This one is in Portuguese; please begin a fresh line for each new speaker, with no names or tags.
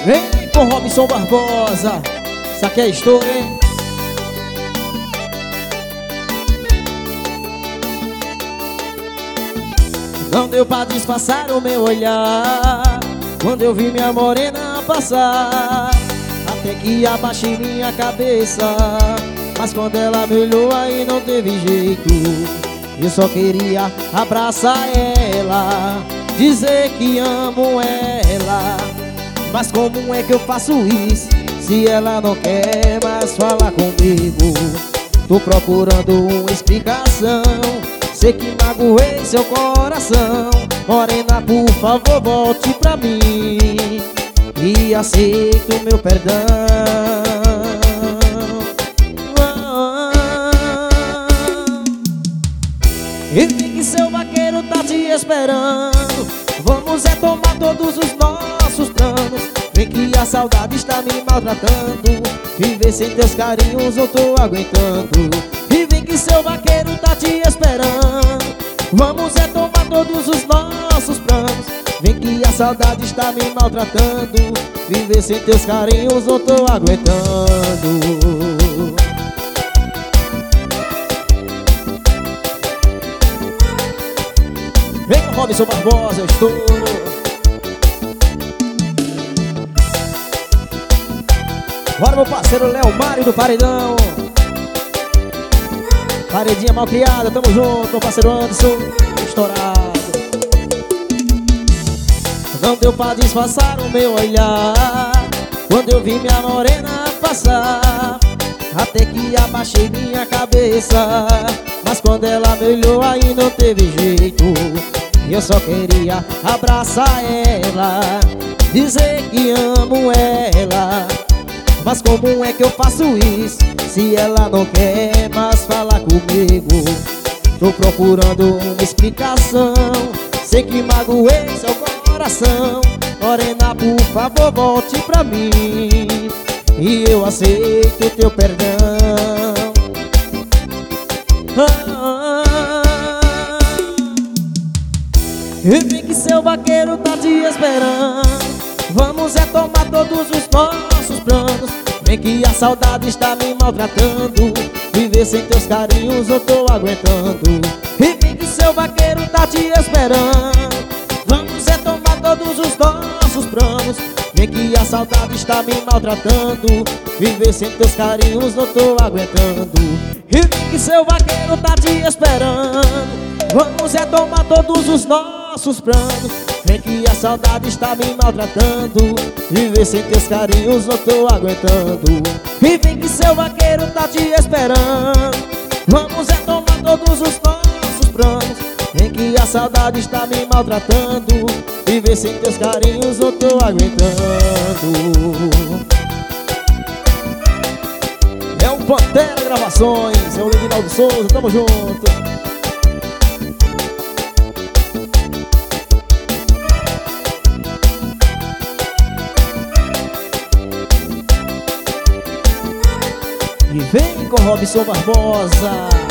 Vem com Robson Barbosa. Isso aqui é história, hein? Não deu pra disfarçar o meu olhar quando eu vi minha morena passar. Até que abaixei minha cabeça, mas quando ela me olhou aí não teve jeito. Eu só queria abraçar ela, dizer que amo ela. Mas como é que eu faço isso se ela não quer mais falar comigo? Tô procurando uma explicação, sei que magoei seu coração. Morena, por favor, volte pra mim e aceite o meu perdão. E vi que seu vaqueiro tá te esperando. Vamos retomar todos os nossos planos. Vem que a saudade está me maltratando. Viver sem teus carinhos eu tô aguentando. E vem que seu vaqueiro tá te esperando. Vamos retomar todos os nossos planos. Vem que a saudade está me maltratando. Viver sem teus carinhos eu tô aguentando. Vem com Robson Barbosa, estouro. Bora, meu parceiro Léo Mário do Paredão. Paredinha mal criada, tamo junto, meu parceiro Anderson, estourado. Não deu pra disfarçar o meu olhar quando eu vi minha morena passar. Até que abaixei minha cabeça, mas quando ela me olhou aí não teve jeito. Eu só queria abraçar ela, dizer que amo ela. Mas como é que eu faço isso se ela não quer mais falar comigo? Tô procurando uma explicação, sei que magoei seu coração. Morena, por favor, volte pra mim e eu aceito o teu perdão. E vi que seu vaqueiro tá te esperando. Vamos retomar todos os nossos planos. Vem que a saudade está me maltratando. Viver sem teus carinhos eu tô aguentando. E vem que seu vaqueiro tá te esperando. Vamos retomar todos os nossos planos. Vem que a saudade está me maltratando. Viver sem teus carinhos eu tô aguentando. E vem que seu vaqueiro tá te esperando. Vamos retomar todos os nossos planos. Vem que a saudade está me maltratando. Viver sem teus carinhos eu tô aguentando. E vem que seu vaqueiro tá te esperando. Vamos retomar todos os nossos planos. Vem que a saudade está me maltratando. Viver sem teus carinhos eu tô aguentando. É o Pantera Gravações, é o Levinaldo Souza, tamo junto. E vem com Robson Barbosa.